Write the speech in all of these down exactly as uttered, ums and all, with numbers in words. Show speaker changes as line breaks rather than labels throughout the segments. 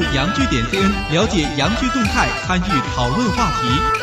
洋剧点 C N， 了解洋剧动态，参与讨论话题。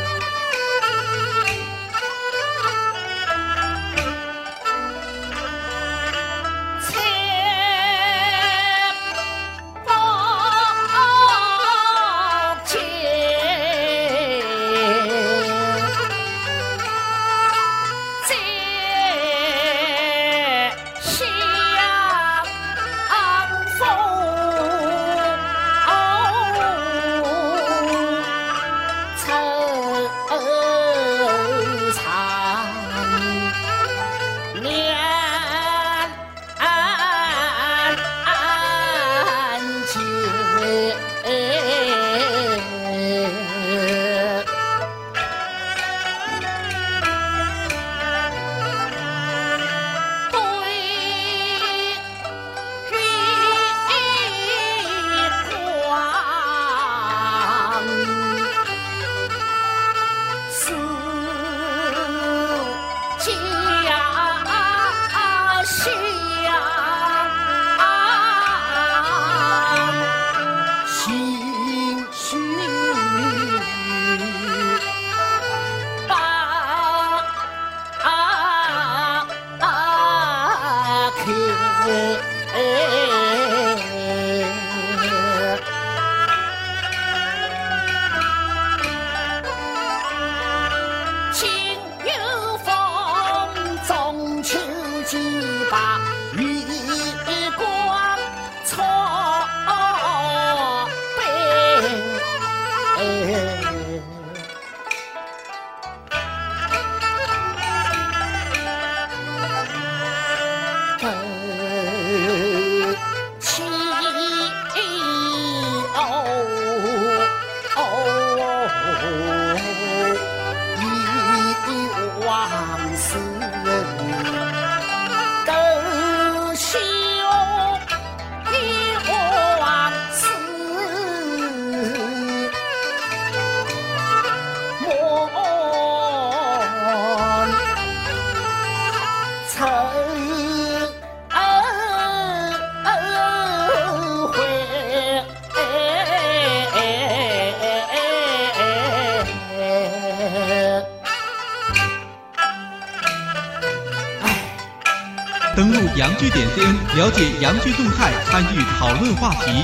登录洋剧点 C N， 了解洋剧动态，参与讨论话题。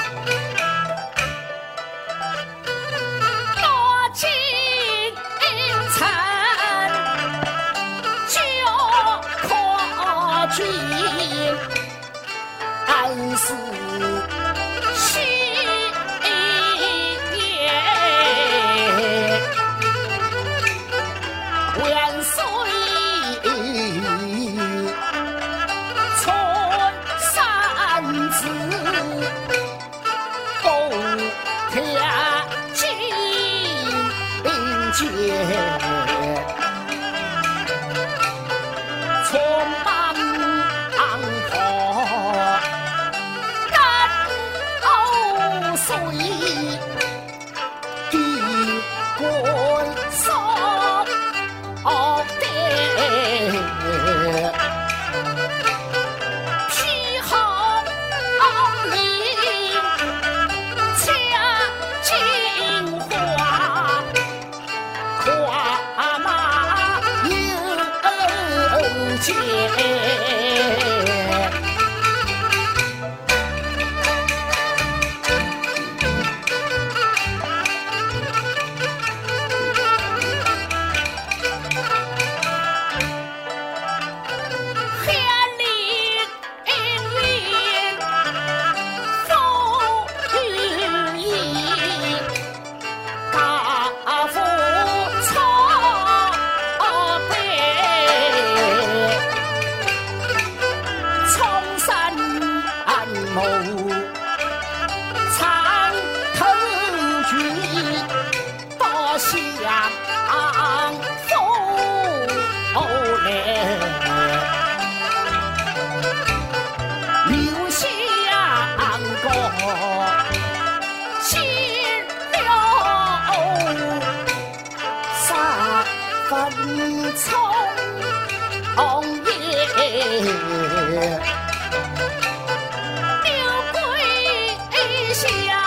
多情残，酒可君，安是心也。万岁！匆忙破干欧水，地官所得披红绫，掐金花。跨马迎接，千里云风雨衣，大夫长头举，多向风来，留香过新柳，三分葱叶。下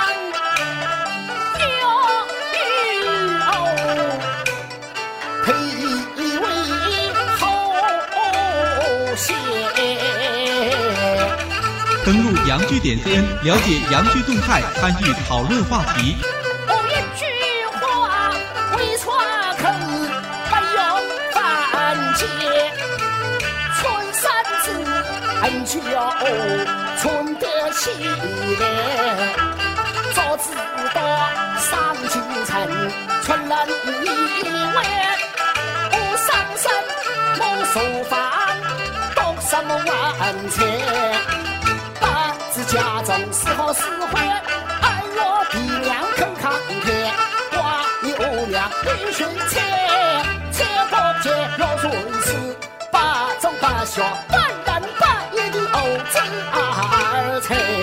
洋剧点 C N， 了解洋剧动态，参与讨论话题。
我一句话为传口，不用反解。春山子很久春得起来，早知道上京城，出人意外。我上身我手饭，读什么晚餐？不知家中是好是坏，哎哟爹娘肯看看，花一五两一群菜，菜不节要顺势，八中八小万人八一的欧子二菜。